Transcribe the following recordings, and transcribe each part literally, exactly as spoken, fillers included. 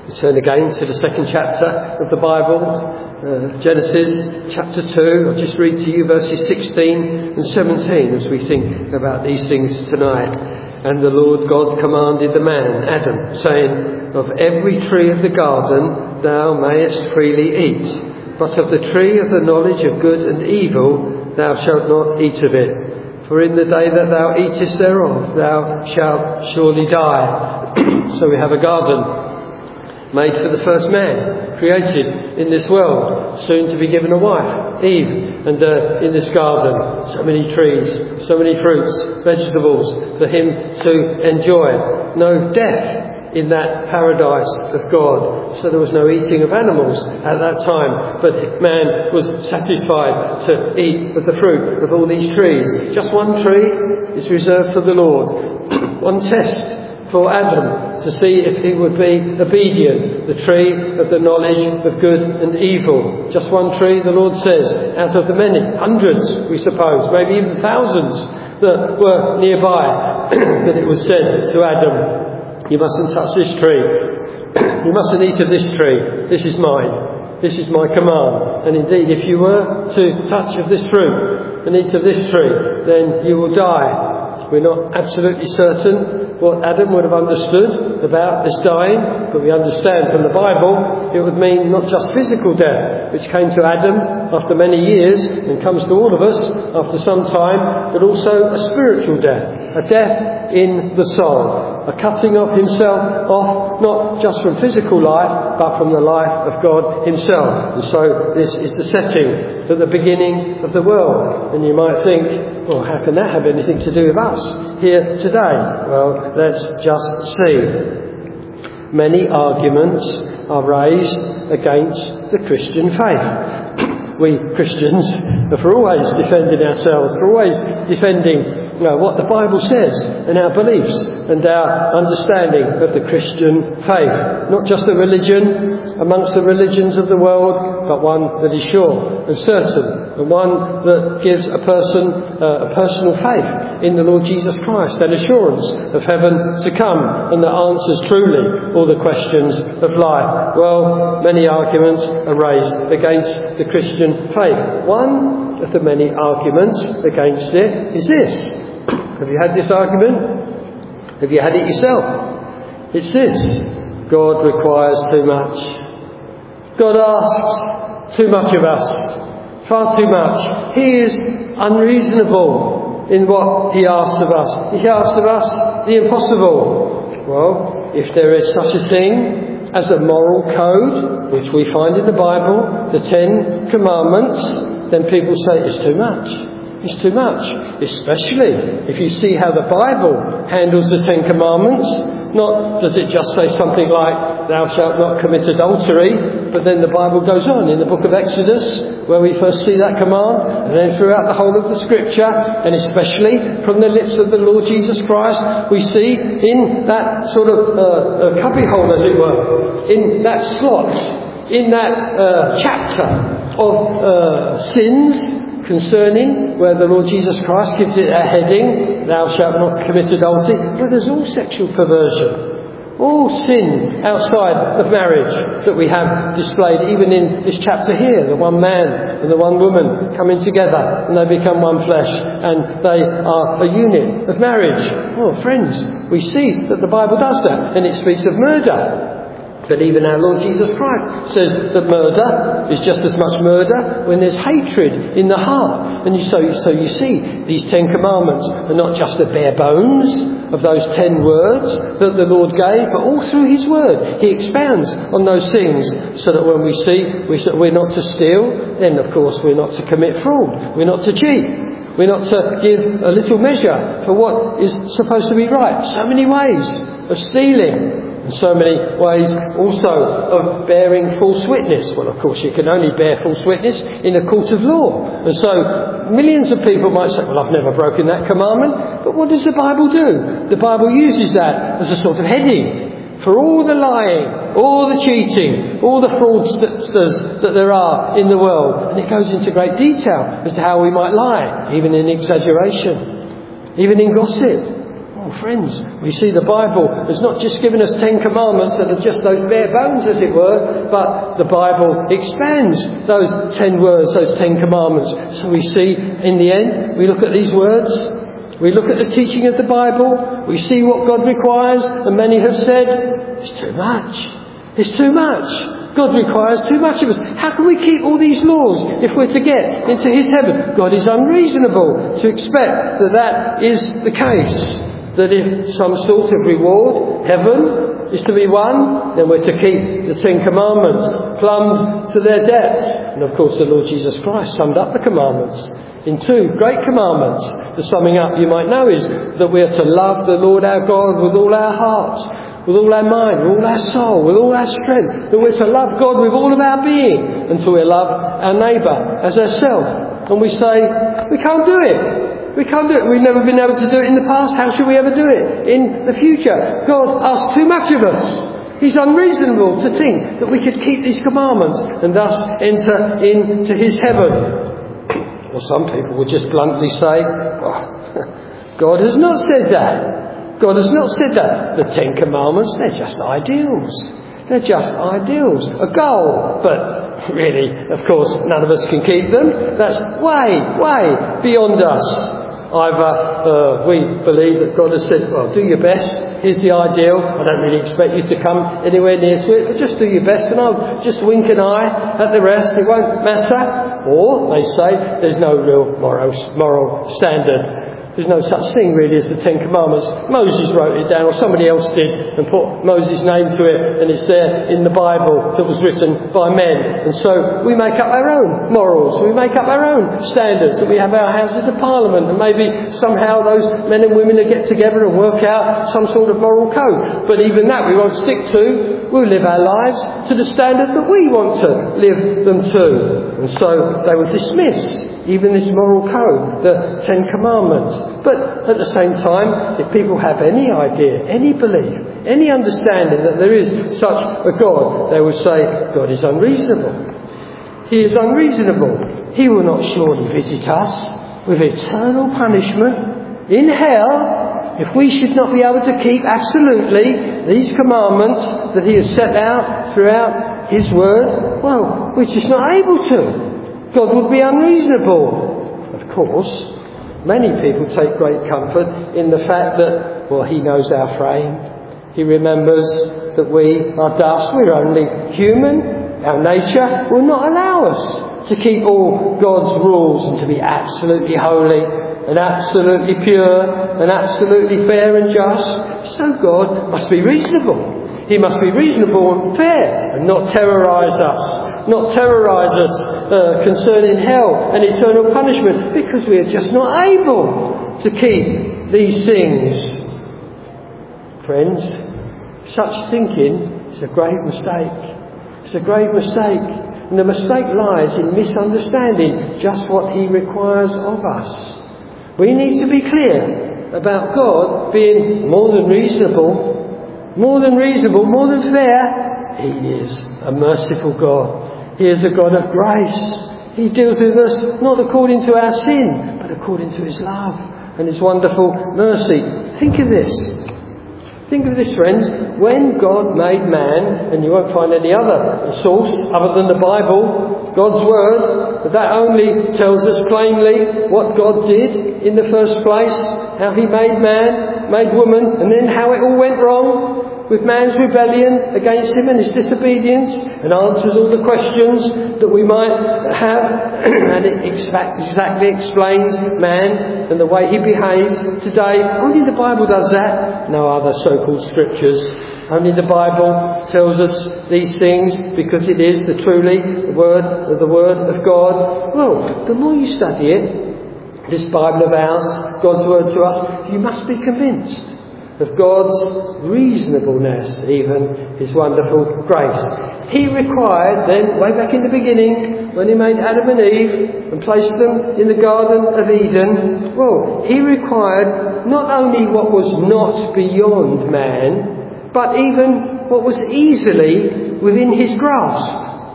We turn again to the second chapter of the Bible, uh, Genesis chapter two. I'll just read to you verses sixteen and seventeen as we think about these things tonight. And the Lord God commanded the man, Adam, saying, Of every tree of the garden thou mayest freely eat, but of the tree of the knowledge of good and evil thou shalt not eat of it. For in the day that thou eatest thereof thou shalt surely die. So we have a garden made for the first man, created in this world, soon to be given a wife, Eve, and uh, in this garden, so many trees, so many fruits, vegetables for him to enjoy. No death in that paradise of God, so there was no eating of animals at that time, but man was satisfied to eat of the fruit of all these trees. Just one tree is reserved for the Lord. One test for Adam to see if he would be obedient, the tree of the knowledge of good and evil. Just one tree, the Lord says, out of the many, hundreds we suppose, maybe even thousands that were nearby, that it was said to Adam, you mustn't touch this tree, you mustn't eat of this tree, this is mine, this is my command. And indeed, if you were to touch of this fruit and eat of this tree, then you will die. We're not absolutely certain what Adam would have understood about this dying, but we understand from the Bible it would mean not just physical death, which came to Adam after many years and comes to all of us after some time, but also a spiritual death, a death in the soul, a cutting of himself off, not just from physical life, but from the life of God himself. And so this is the setting for the beginning of the world. And you might think, well, how can that have anything to do with us here today? Well, let's just see. Many arguments are raised against the Christian faith. We Christians are for always defending ourselves, for always defending you know, what the Bible says and our beliefs and our understanding of the Christian faith. Not just a religion amongst the religions of the world, but one that is sure and certain, and one that gives a person uh, a personal faith in the Lord Jesus Christ and assurance of heaven to come, and that answers truly all the questions of life. Well, many arguments are raised against the Christian faith. One of the many arguments against it is this. Have you had this argument? Have you had it yourself? It's this. God requires too much. God asks too much of us. Far too much. He is unreasonable in what he asks of us. He asks of us the impossible. Well, if there is such a thing as a moral code, which we find in the Bible, the Ten Commandments, then people say it's too much. It's too much, especially if you see how the Bible handles the Ten Commandments. Not does it just say something like, thou shalt not commit adultery, but then the Bible goes on in the book of Exodus, where we first see that command, and then throughout the whole of the Scripture, and especially from the lips of the Lord Jesus Christ, we see in that sort of uh, cubbyhole, as it were, in that slot, in that uh, chapter of uh, sins, concerning where the Lord Jesus Christ gives it a heading, thou shalt not commit adultery, but there's all sexual perversion, all sin outside of marriage that we have displayed, even in this chapter here, the one man and the one woman coming together and they become one flesh and they are a unit of marriage. Oh, friends, we see that the Bible does that, and it speaks of murder. But even our Lord Jesus Christ says that murder is just as much murder when there's hatred in the heart. And you, so, so you see, these Ten Commandments are not just the bare bones of those ten words that the Lord gave, but all through His Word He expounds on those things, so that when we see we're not to steal, then of course we're not to commit fraud, we're not to cheat, we're not to give a little measure for what is supposed to be right. So many ways of stealing. And so many ways also of bearing false witness. Well, of course, you can only bear false witness in a court of law. And so millions of people might say, well, I've never broken that commandment. But what does the Bible do? The Bible uses that as a sort of heading for all the lying, all the cheating, all the fraudsters that there are in the world. And it goes into great detail as to how we might lie, even in exaggeration, even in gossip. Well, friends, we see the Bible has not just given us Ten Commandments that are just those bare bones, as it were, but the Bible expands those ten words, those Ten Commandments. So we see, in the end, we look at these words, we look at the teaching of the Bible, we see what God requires, and many have said, it's too much. It's too much. God requires too much of us. How can we keep all these laws if we're to get into his heaven? God is unreasonable to expect that that is the case. That if some sort of reward, heaven, is to be won, then we're to keep the Ten Commandments plumbed to their depths. And of course the Lord Jesus Christ summed up the commandments in two great commandments. The summing up, you might know, is that we are to love the Lord our God with all our hearts, with all our mind, with all our soul, with all our strength. That we're to love God with all of our being, and to love our neighbour as ourselves. And we say, we can't do it. We can't do it. We've never been able to do it in the past. How should we ever do it in the future? God asks too much of us. He's unreasonable to think that we could keep these commandments and thus enter into his heaven. Or some people would just bluntly say, oh, God has not said that. God has not said that. The Ten Commandments, they're just ideals. They're just ideals. A goal. But really, of course, none of us can keep them. That's way, way beyond us. Either uh, we believe that God has said, well, do your best. Here's the ideal. I don't really expect you to come anywhere near to it, but just do your best and I'll just wink an eye at the rest. It won't matter. Or, they say, there's no real moral, moral standard. There's no such thing really as the Ten Commandments. Moses wrote it down, or somebody else did, and put Moses' name to it, and it's there in the Bible that was written by men. And so we make up our own morals, we make up our own standards, and we have our Houses of Parliament, and maybe somehow those men and women will get together and work out some sort of moral code. But even that we won't stick to. We'll live our lives to the standard that we want to live them to. And so they will dismiss even this moral code, the Ten Commandments. But at the same time, if people have any idea, any belief, any understanding that there is such a God, they will say, God is unreasonable. He is unreasonable. He will not surely visit us with eternal punishment in hell if we should not be able to keep absolutely these commandments that he has set out throughout his word. Well, we're just not able to. God would be unreasonable. Of course, many people take great comfort in the fact that, well, he knows our frame. He remembers that we are dust. We're only human. Our nature will not allow us to keep all God's rules and to be absolutely holy and absolutely pure and absolutely fair and just. So God must be reasonable. He must be reasonable and fair and not terrorise us. Not terrorise us uh, concerning hell and eternal punishment, because we are just not able to keep these things. Friends, such thinking is a great mistake. It's a great mistake. And the mistake lies in misunderstanding just what he requires of us. We need to be clear about God being more than reasonable, more than reasonable, more than fair. He is a merciful God. He is a God of grace. He deals with us not according to our sin, but according to his love and his wonderful mercy. Think of this. Think of this, friends. When God made man, and you won't find any other source other than the Bible, God's Word, but that only tells us plainly what God did in the first place, how he made man, made woman, and then how it all went wrong with man's rebellion against him and his disobedience, and answers all the questions that we might have, and it exactly explains man and the way he behaves today. Only the Bible does that. No other so-called scriptures. Only the Bible tells us these things because it is the truly the word, the word of God. Well, the more you study it, this Bible of ours, God's word to us, you must be convinced of God's reasonableness, even his wonderful grace. He required then, way back in the beginning, when he made Adam and Eve and placed them in the Garden of Eden, well, he required not only what was not beyond man, but even what was easily within his grasp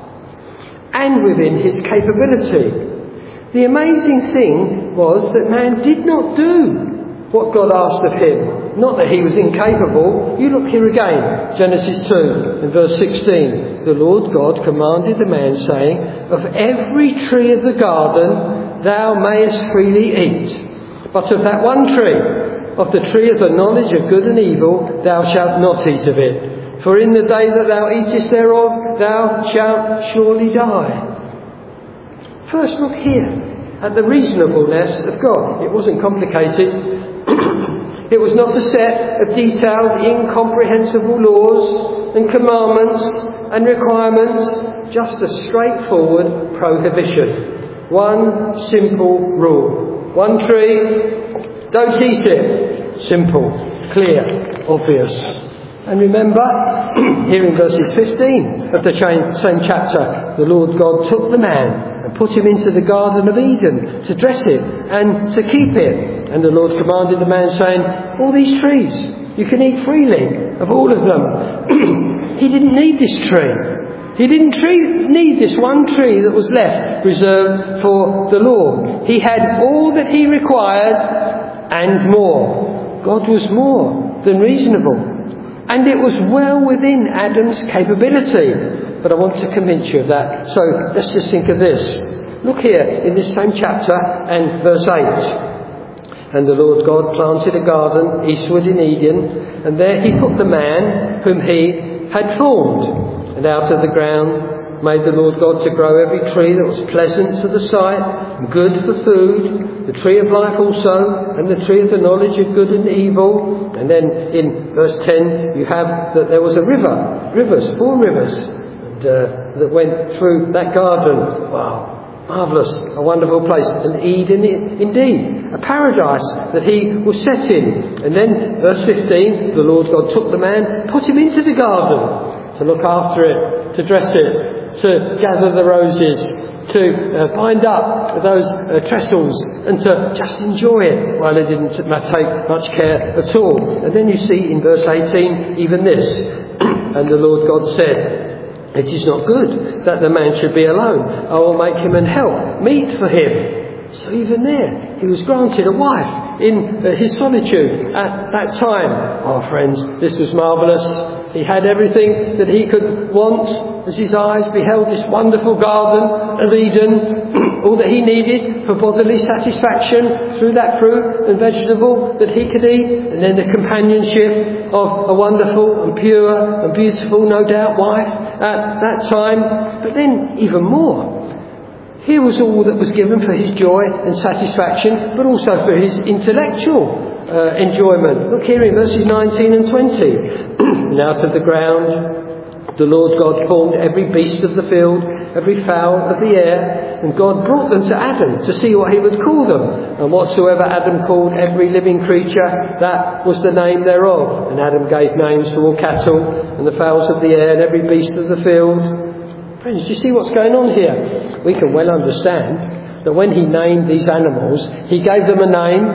and within his capability. The amazing thing was that man did not do what God asked of him. Not that he was incapable. You look here again, Genesis two, in verse sixteen. The Lord God commanded the man, saying, of every tree of the garden thou mayest freely eat, but of that one tree, of the tree of the knowledge of good and evil, thou shalt not eat of it. For in the day that thou eatest thereof, thou shalt surely die. First, look here at the reasonableness of God. It wasn't complicated. It was not a set of detailed, incomprehensible laws and commandments and requirements, just a straightforward prohibition. One simple rule. One tree, don't eat it. Simple, clear, obvious. And remember, here in verses fifteen of the same chapter, the Lord God took the man and put him into the Garden of Eden to dress it and to keep it. And the Lord commanded the man, saying, all these trees, you can eat freely of all of them. He didn't need this tree. He didn't tree, need this one tree that was left reserved for the law. He had all that he required and more. God was more than reasonable. And it was well within Adam's capability. But I want to convince you of that. So let's just think of this. Look here in this same chapter and verse eight. And the Lord God planted a garden eastward in Eden, and there he put the man whom he had formed. And out of the ground made the Lord God to grow every tree that was pleasant to the sight, and good for food, the tree of life also, and the tree of the knowledge of good and evil. And then in verse ten you have that there was a river, rivers, four rivers, and, uh, that went through that garden. Wow. Marvellous, a wonderful place, an Eden indeed, a paradise that he was set in. And then, verse fifteen, the Lord God took the man, put him into the garden to look after it, to dress it, to gather the roses, to uh, bind up those uh, trestles, and to just enjoy it while he didn't take much care at all. And then you see in verse eighteen even this, and the Lord God said, it is not good that the man should be alone. I will make him an help, meet for him. So even there, he was granted a wife in uh, his solitude at that time. Oh, friends, this was marvellous. He had everything that he could want as his eyes beheld this wonderful garden of Eden. All that he needed for bodily satisfaction through that fruit and vegetable that he could eat. And then the companionship of a wonderful and pure and beautiful, no doubt, wife at that time. But then even more. Here was all that was given for his joy and satisfaction, but also for his intellectual uh, enjoyment. Look here in verses nineteen and twenty. And out of the ground the Lord God formed every beast of the field, every fowl of the air, and God brought them to Adam to see what he would call them. And whatsoever Adam called every living creature, that was the name thereof. And Adam gave names to all cattle, and the fowls of the air, and every beast of the field. Friends, do you see what's going on here? We can well understand that when he named these animals, he gave them a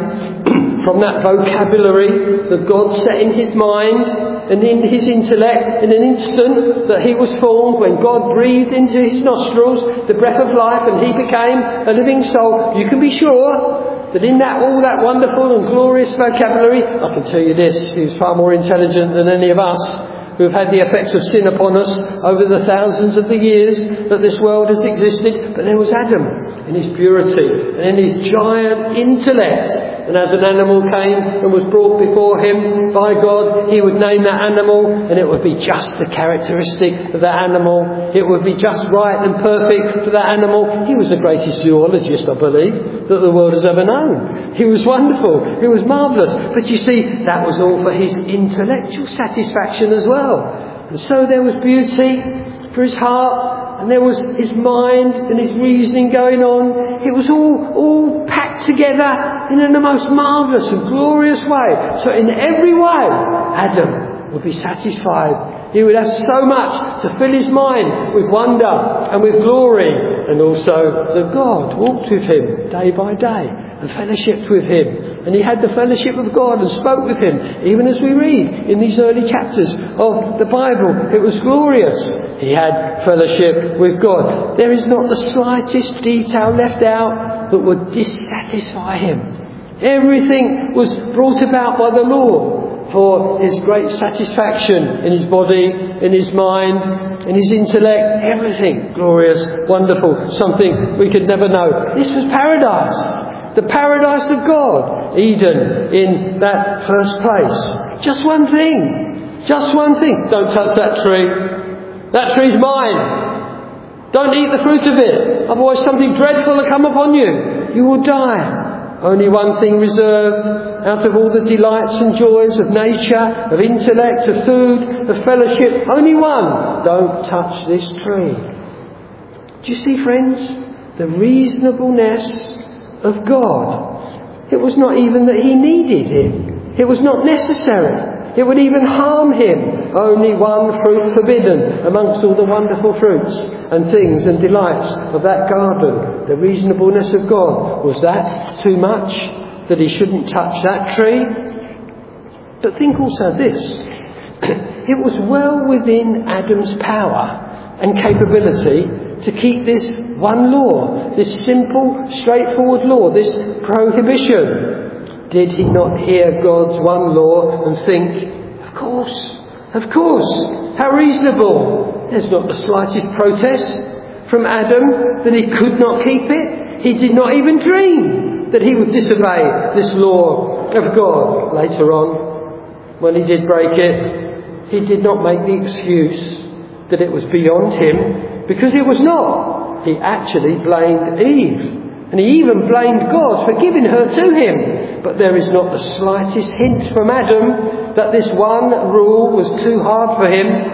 name from that vocabulary that God set in his mind and in his intellect in an instant that he was formed, when God breathed into his nostrils the breath of life and he became a living soul. You can be sure that in that all that wonderful and glorious vocabulary, I can tell you this, he was far more intelligent than any of us who have had the effects of sin upon us over the thousands of the years that this world has existed. But there was Adam in his purity and in his giant intellect. And as an animal came and was brought before him by God, he would name that animal, and it would be just the characteristic of that animal. It would be just right and perfect for that animal. He was the greatest zoologist, I believe, that the world has ever known. He was wonderful. He was marvellous. But you see, that was all for his intellectual satisfaction as well. And so there was beauty for his heart, and there was his mind and his reasoning going on. It was all, all packed together in the most marvellous and glorious way. So in every way, Adam would be satisfied. He would have so much to fill his mind with wonder and with glory. And also that God walked with him day by day and fellowshiped with him. And he had the fellowship of God and spoke with him. Even as we read in these early chapters of the Bible, it was glorious. He had fellowship with God. There is not the slightest detail left out that would dissatisfy him. Everything was brought about by the Lord for his great satisfaction in his body, in his mind, in his intellect. Everything glorious, wonderful, something we could never know. This was paradise, the paradise of God, Eden in that first place. Just one thing, just one thing. Don't touch that tree. That tree's mine. Don't eat the fruit of it, otherwise something dreadful will come upon you. You will die. Only one thing reserved out of all the delights and joys of nature, of intellect, of food, of fellowship. Only one. Don't touch this tree. Do you see, friends? The reasonableness of God. It was not even that he needed it. It was not necessary. It would even harm him. Only one fruit forbidden amongst all the wonderful fruits and things and delights of that garden. The reasonableness of God. Was that too much? That he shouldn't touch that tree? But think also this. It was well within Adam's power and capability to keep this one law, this simple, straightforward law, this prohibition. Did he not hear God's one law and think, of course, of course, how reasonable. There's not the slightest protest from Adam that he could not keep it. He did not even dream that he would disobey this law of God. Later on, when he did break it, he did not make the excuse that it was beyond him, because it was not. He actually blamed Eve. And he even blamed God for giving her to him. But there is not the slightest hint from Adam that this one rule was too hard for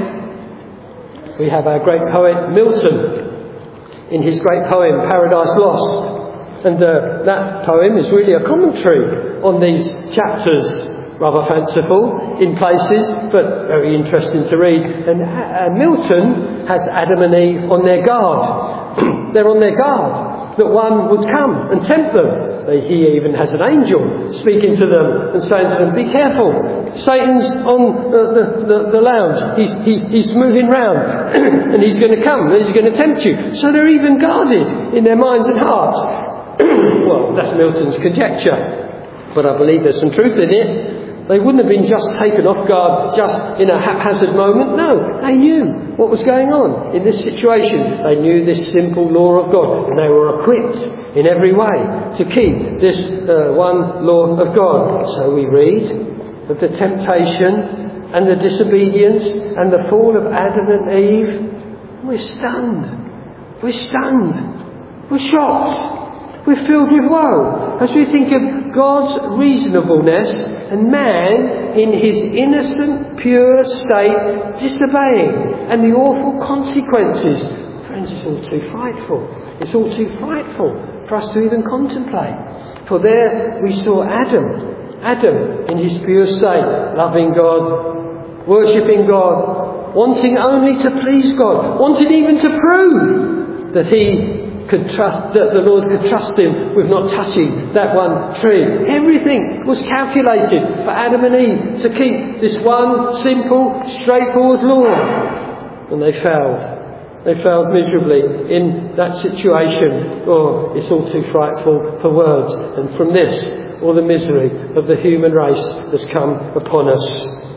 him. We have our great poet Milton in his great poem Paradise Lost. And uh, that poem is really a commentary on these chapters. Rather fanciful in places, but very interesting to read. And uh, Milton has Adam and Eve on their guard. They're on their guard that one would come and tempt them. He even has an angel speaking to them and saying to them, be careful, Satan's on uh, the, the, the lounge, he's, he's, he's moving round and he's going to come and he's going to tempt you. So they're even guarded in their minds and hearts. Well, that's Milton's conjecture, but I believe there's some truth in it. They wouldn't have been just taken off guard just in a haphazard moment. No, they knew what was going on in this situation. They knew this simple law of God, and they were equipped in every way to keep this uh, one law of God. So we read of the temptation and the disobedience and the fall of Adam and Eve. We're stunned. We're stunned. We're shocked. We're filled with woe as we think of God's reasonableness and man in his innocent, pure state disobeying, and the awful consequences. Friends, it's all too frightful. It's all too frightful for us to even contemplate. For there we saw Adam, Adam in his pure state, loving God, worshipping God, wanting only to please God, wanting even to prove that he could trust, that the Lord could trust him with not touching that one tree. Everything was calculated for Adam and Eve to keep this one simple, straightforward law. And they failed. They failed miserably in that situation. Oh, it's all too frightful for words. And from this, all the misery of the human race has come upon us.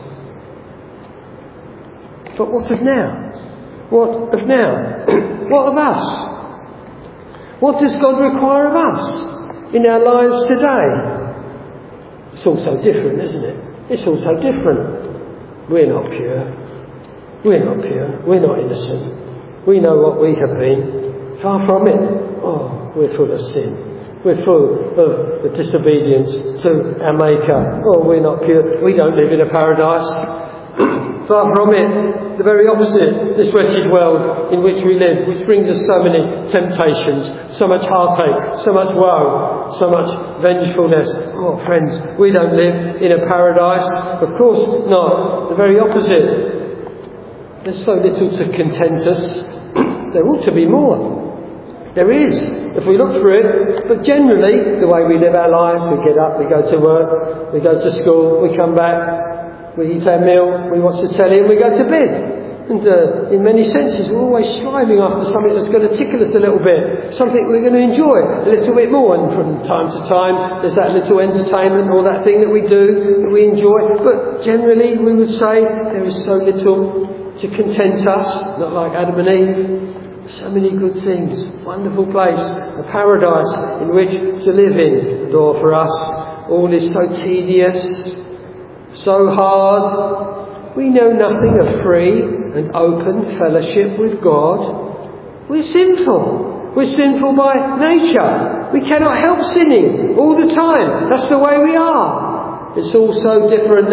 But what of now? What of now? What of us? What does God require of us in our lives today? It's all so different, isn't it? It's all so different. We're not pure. We're not pure. We're not innocent. We know what we have been. Far from it. Oh, we're full of sin. We're full of the disobedience to our Maker. Oh, we're not pure. We don't live in a paradise. Far from it, the very opposite, this wretched world in which we live, which brings us so many temptations, so much heartache, so much woe, so much vengefulness. Oh, friends, we don't live in a paradise. Of course not. The very opposite. There's so little to content us. There ought to be more. There is, if we look for it. But generally, the way we live our lives, we get up, we go to work, we go to school, we come back, we eat our meal, we watch the telly and we go to bed. And uh, in many senses, we're always striving after something that's going to tickle us a little bit, something we're going to enjoy a little bit more. And from time to time, there's that little entertainment or that thing that we do that we enjoy. But generally, we would say there is so little to content us, not like Adam and Eve. So many good things, wonderful place, a paradise in which to live in. And oh, for us, all is so tedious, so hard. We know nothing of free and open fellowship with God. We're sinful. We're sinful by nature. We cannot help sinning all the time. That's the way we are. It's all so different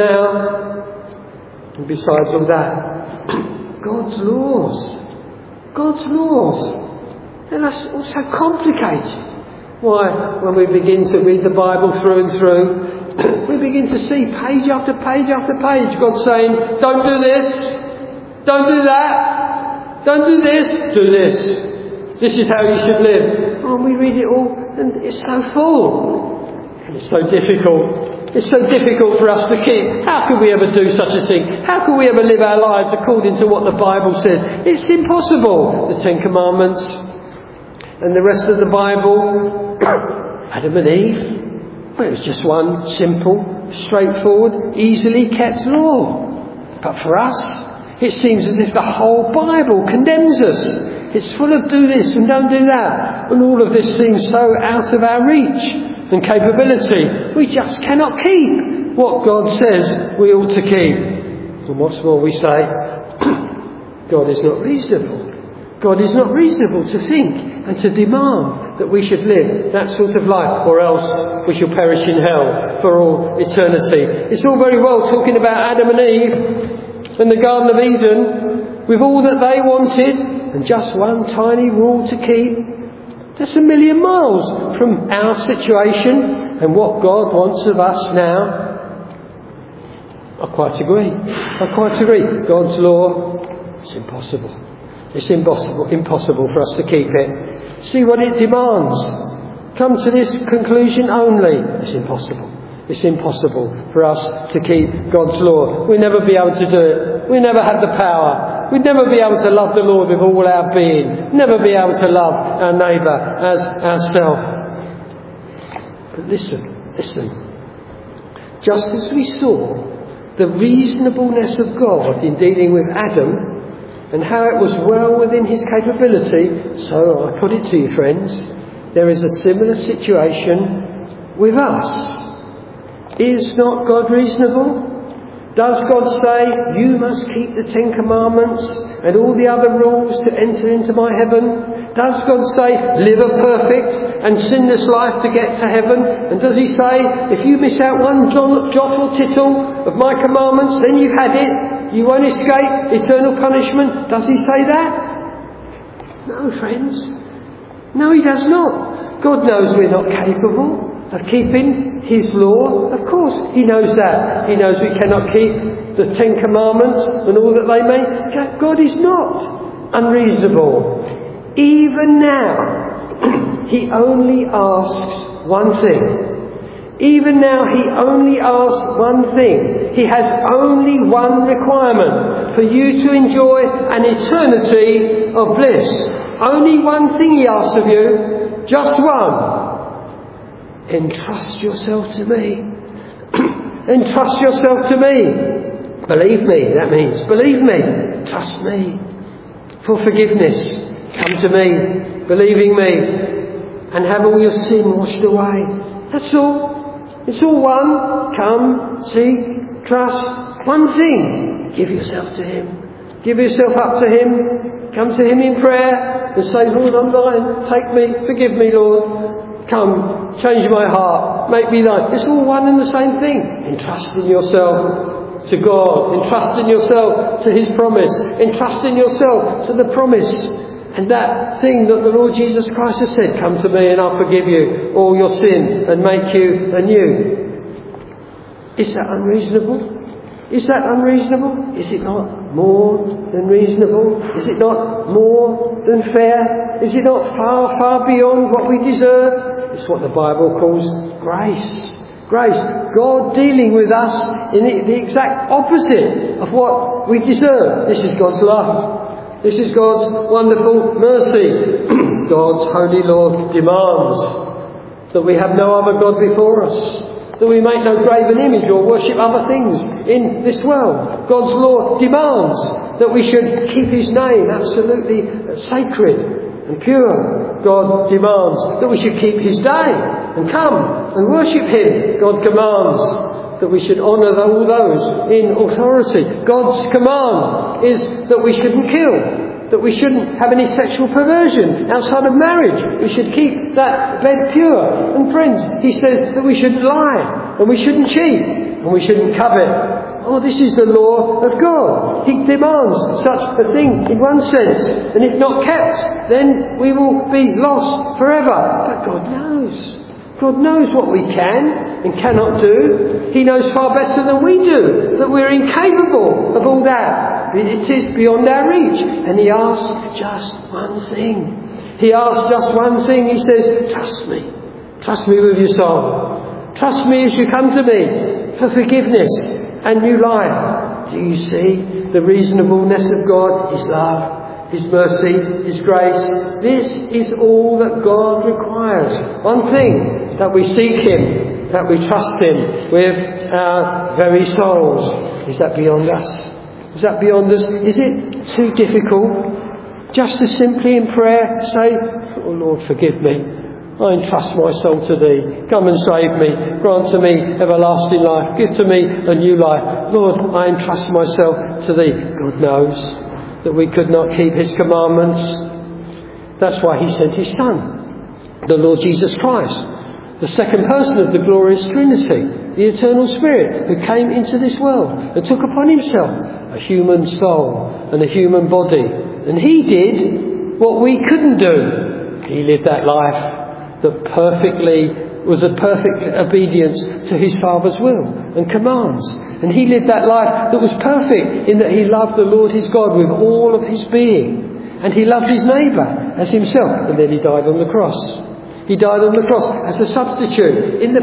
now. And besides all that, God's laws. God's laws. They're also complicated. Why, when we begin to read the Bible through and through, we begin to see page after page after page God saying, don't do this, don't do that, don't do this, do this. This is how you should live. Oh, and we read it all and it's so full. And it's so difficult. It's so difficult for us to keep. How can we ever do such a thing? How can we ever live our lives according to what the Bible says? It's impossible. The Ten Commandments and the rest of the Bible, Adam and Eve, well, it was just one simple, straightforward, easily kept law. But for us, it seems as if the whole Bible condemns us. It's full of do this and don't do that. And all of this seems so out of our reach and capability. We just cannot keep what God says we ought to keep. And what's more, we say, God is not reasonable. God is not reasonable to think and to demand that we should live that sort of life, or else we shall perish in hell for all eternity. It's all very well talking about Adam and Eve and the Garden of Eden with all that they wanted and just one tiny rule to keep. That's a million miles from our situation and what God wants of us now. I quite agree. I quite agree. God's law, it's impossible. It's impossible, impossible for us to keep it. See what it demands. Come to this conclusion only. It's impossible. It's impossible for us to keep God's law. We'll never be able to do it. We'll never have the power. We'll never be able to love the Lord with all our being. Never be able to love our neighbour as ourselves. But listen, listen. Just as we saw the reasonableness of God in dealing with Adam, and how it was well within his capability, so I put it to you, friends, there is a similar situation with us. Is not God reasonable? Does God say, you must keep the Ten Commandments and all the other rules to enter into my heaven? Does God say, live a perfect and sinless life to get to heaven? And does he say, if you miss out one jot or tittle of my commandments, then you've had it? You won't escape eternal punishment. Does he say that? No, friends. No, he does not. God knows we're not capable of keeping his law. Of course, he knows that. He knows we cannot keep the Ten Commandments and all that they may. God is not unreasonable. Even now, he only asks one thing. Even now he only asks one thing. He has only one requirement: for you to enjoy an eternity of bliss. Only one thing he asks of you. Just one. Entrust yourself to me. Entrust yourself to me. Believe me, that means. Believe me. Trust me. For forgiveness. Come to me. Believing me. And have all your sin washed away. That's all. It's all one. Come, seek, trust. One thing. Give yourself to him. Give yourself up to him. Come to him in prayer and say, Lord, I'm thine. Take me. Forgive me, Lord. Come. Change my heart. Make me thine. It's all one and the same thing. Entrusting yourself to God. Entrusting yourself to his promise. Entrusting yourself to the promise. And that thing that the Lord Jesus Christ has said, come to me and I'll forgive you all your sin and make you anew. Is that unreasonable? Is that unreasonable? Is it not more than reasonable? Is it not more than fair? Is it not far, far beyond what we deserve? It's what the Bible calls grace. Grace. God dealing with us in the, the exact opposite of what we deserve. This is God's love. This is God's wonderful mercy. God's holy law demands that we have no other God before us, that we make no graven image or worship other things in this world. God's law demands that we should keep His name absolutely sacred and pure. God demands that we should keep His day and come and worship Him. God commands that we should honour all those in authority. God's command is that we shouldn't kill, that we shouldn't have any sexual perversion outside of marriage. We should keep that bed pure. And friends, He says that we shouldn't lie, and we shouldn't cheat, and we shouldn't covet. Oh, this is the law of God. He demands such a thing in one sense, and if not kept, then we will be lost forever. But God knows. God knows what we can and cannot do. He knows far better than we do that we're incapable of all that. It is beyond our reach. And He asks just one thing. He asks just one thing. He says, trust me. Trust me with your soul. Trust me as you come to me for forgiveness and new life. Do you see the reasonableness of God? His love, His mercy, His grace. This is all that God requires. One thing, that we seek Him, that we trust Him with our very souls. Is that beyond us? Is that beyond us? Is it too difficult just to simply in prayer say, oh Lord, forgive me. I entrust my soul to Thee. Come and save me. Grant to me everlasting life. Give to me a new life. Lord, I entrust myself to Thee. God knows that we could not keep His commandments. That's why He sent His Son, the Lord Jesus Christ, the second person of the glorious Trinity, the eternal Spirit who came into this world and took upon Himself a human soul and a human body. And He did what we couldn't do. He lived that life that perfectly was a perfect obedience to His Father's will and commands. And He lived that life that was perfect in that He loved the Lord His God with all of His being. And He loved His neighbour as Himself. And then He died on the cross. He died on the cross as a substitute in the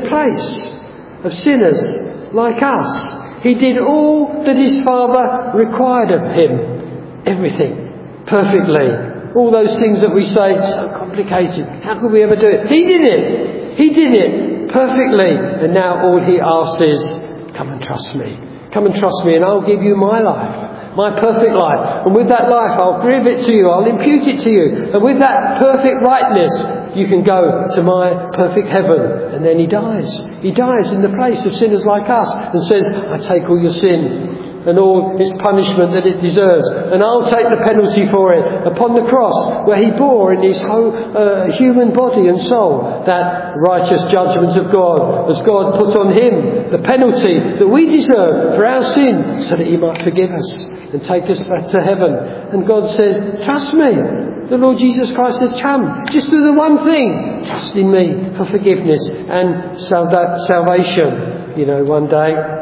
place of sinners like us. He did all that His Father required of Him. Everything. Perfectly. All those things that we say, so complicated. How could we ever do it? He did it. He did it perfectly. And now all He asks is, come and trust me. Come and trust me and I'll give you my life. My perfect life. And with that life I'll give it to you. I'll impute it to you. And with that perfect rightness you can go to my perfect heaven. And then He dies. He dies in the place of sinners like us and says, I take all your sin and all its punishment that it deserves, and I'll take the penalty for it upon the cross, where He bore in His whole uh, human body and soul that righteous judgment of God, as God put on Him the penalty that we deserve for our sin, so that He might forgive us and take us back to heaven. And God says, trust me. The Lord Jesus Christ said, come, just do the one thing, trust in me for forgiveness and sal- salvation. You know, one day,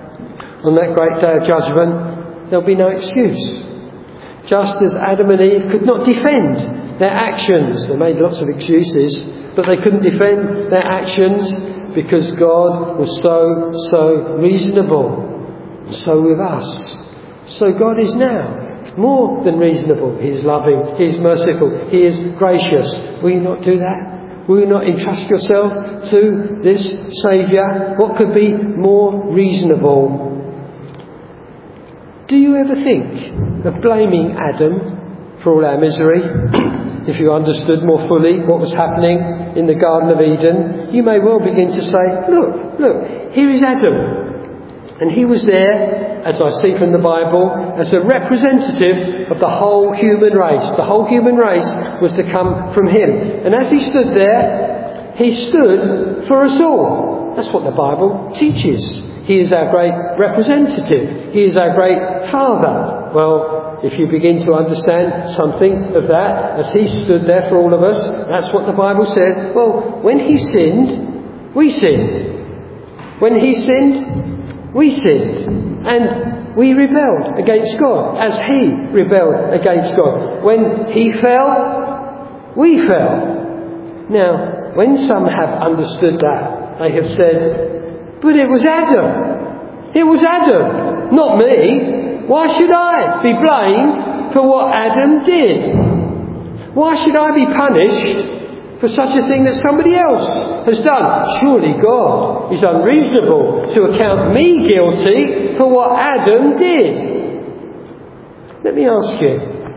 on that great day of judgment, there'll be no excuse. Just as Adam and Eve could not defend their actions. They made lots of excuses, but they couldn't defend their actions because God was so, so reasonable. And so with us. So God is now more than reasonable. He is loving. He is merciful. He is gracious. Will you not do that? Will you not entrust yourself to this Saviour? What could be more reasonable? Do you ever think of blaming Adam for all our misery? If you understood more fully what was happening in the Garden of Eden, you may well begin to say, look, look, here is Adam. And he was there, as I see from the Bible, as a representative of the whole human race. The whole human race was to come from him. And as he stood there, he stood for us all. That's what the Bible teaches. He is our great representative. He is our great Father. Well, if you begin to understand something of that, as He stood there for all of us, that's what the Bible says. Well, when He sinned, we sinned. When He sinned, we sinned. And we rebelled against God, as He rebelled against God. When He fell, we fell. Now, when some have understood that, they have said, But it was Adam. It was Adam, not me. Why should I be blamed for what Adam did? Why should I be punished for such a thing that somebody else has done? Surely God is unreasonable to account me guilty for what Adam did. Let me ask you,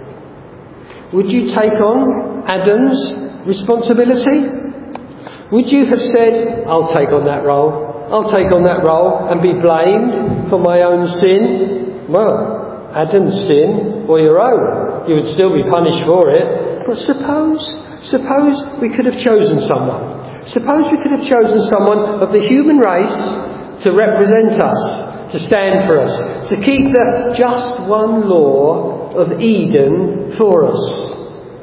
would you take on Adam's responsibility? Would you have said, I'll take on that role, I'll take on that role and be blamed for my own sin? Well, Adam's sin or your own, you would still be punished for it. But suppose, suppose we could have chosen someone. Suppose we could have chosen someone of the human race to represent us, to stand for us, to keep the just one law of Eden for us.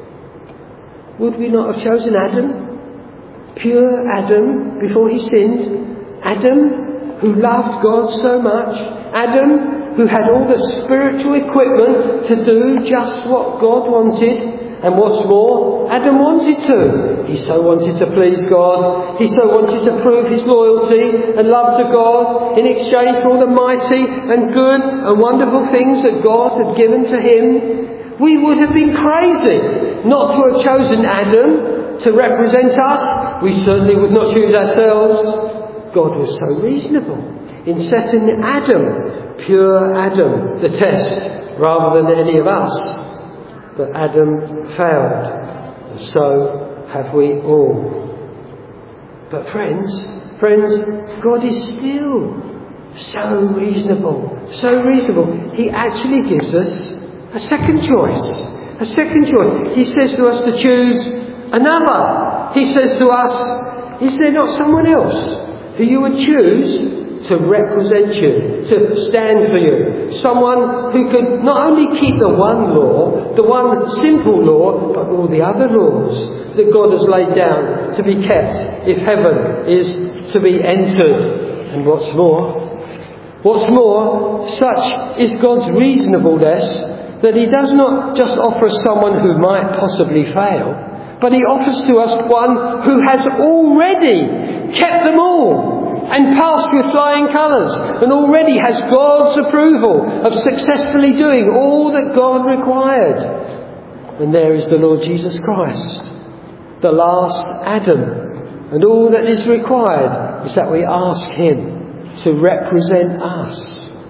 Would we not have chosen Adam? Pure Adam before he sinned? Adam who loved God so much? Adam who had all the spiritual equipment to do just what God wanted? And what's more, Adam wanted to. He so wanted to please God. He so wanted to prove his loyalty and love to God in exchange for all the mighty and good and wonderful things that God had given to him. We would have been crazy not to have chosen Adam to represent us. We certainly would not choose ourselves. God was so reasonable in setting Adam, pure Adam, the test rather than any of us. But Adam failed, and so have we all. But friends, friends, God is still so reasonable, so reasonable. He actually gives us a second choice, a second choice. He says to us to choose another. He says to us, is there not someone else who you would choose to represent you, to stand for you? Someone who could not only keep the one law, the one simple law, but all the other laws that God has laid down to be kept if heaven is to be entered. And what's more, what's more, such is God's reasonableness that he does not just offer us someone who might possibly fail, but he offers to us one who has already kept them all and passed with flying colours, and already has God's approval of successfully doing all that God required. And there is the Lord Jesus Christ, the last Adam. And all that is required is that we ask him to represent us.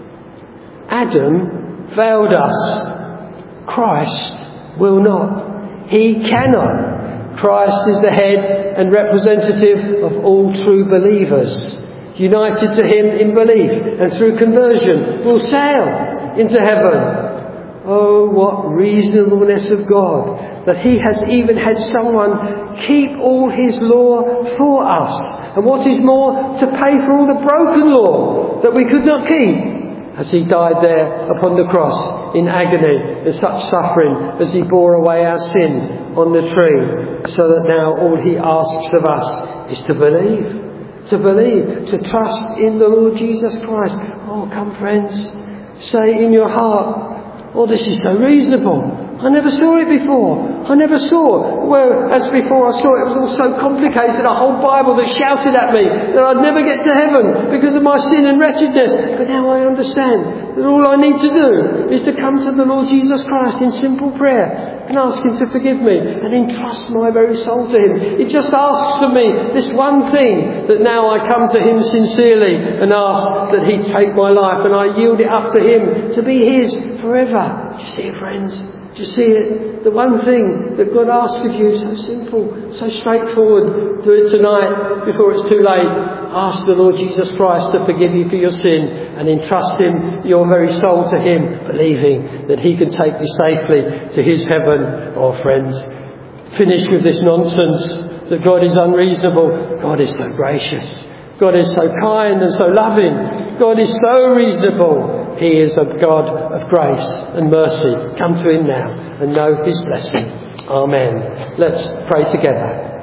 Adam failed us. Christ will not. He cannot. Christ is the head and representative of all true believers. United to him in belief and through conversion will sail into heaven. Oh, what reasonableness of God, that he has even had someone keep all his law for us. And what is more, to pay for all the broken law that we could not keep, as he died there upon the cross in agony and such suffering as he bore away our sin on the tree, so that now all he asks of us is to believe. To believe, to trust in the Lord Jesus Christ. Oh, come friends, say in your heart, oh, this is so reasonable. I never saw it before. I never saw. Well, as before I saw it, it was all so complicated, a whole Bible that shouted at me that I'd never get to heaven because of my sin and wretchedness. But now I understand that all I need to do is to come to the Lord Jesus Christ in simple prayer and ask him to forgive me and entrust my very soul to him. It just asks of me this one thing, that now I come to him sincerely and ask that he take my life, and I yield it up to him to be his forever. Do you see it, friends? Do you see it? The one thing that God asks of you, so simple, so straightforward. Do it tonight before it's too late. Ask the Lord Jesus Christ to forgive you for your sin and entrust him, your very soul to him, believing that he can take you safely to his heaven. Oh, friends, finish with this nonsense that God is unreasonable. God is so gracious. God is so kind and so loving. God is so reasonable. He is a God of grace and mercy. Come to him now and know his blessing. Amen. Let's pray together.